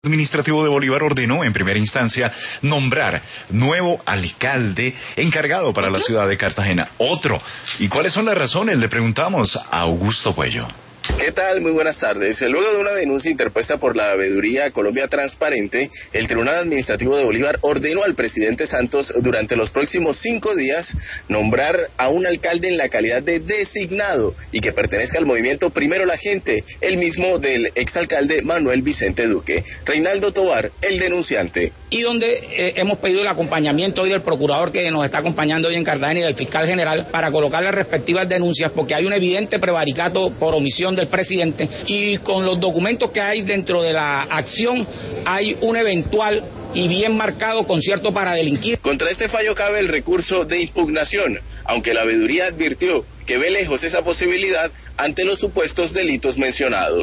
Administrativo de Bolívar ordenó en primera instancia nombrar nuevo alcalde encargado para la ciudad de Cartagena. Otro. ¿Y cuáles son las razones? Le preguntamos a Augusto Puello. ¿Qué tal? Muy buenas tardes. Luego de una denuncia interpuesta por la veeduría Colombia Transparente, el Tribunal Administrativo de Bolívar ordenó al presidente Santos durante los próximos 5 días nombrar a un alcalde en la calidad de designado y que pertenezca al movimiento Primero la Gente, el mismo del exalcalde Manuel Vicente Duque. Reinaldo Tovar, el denunciante. Y donde hemos pedido el acompañamiento hoy del procurador que nos está acompañando hoy en Cartagena y del fiscal general para colocar las respectivas denuncias, porque hay un evidente prevaricato por omisión del presidente y con los documentos que hay dentro de la acción hay un eventual y bien marcado concierto para delinquir. Contra este fallo cabe el recurso de impugnación, aunque la veeduría advirtió que ve lejos esa posibilidad ante los supuestos delitos mencionados.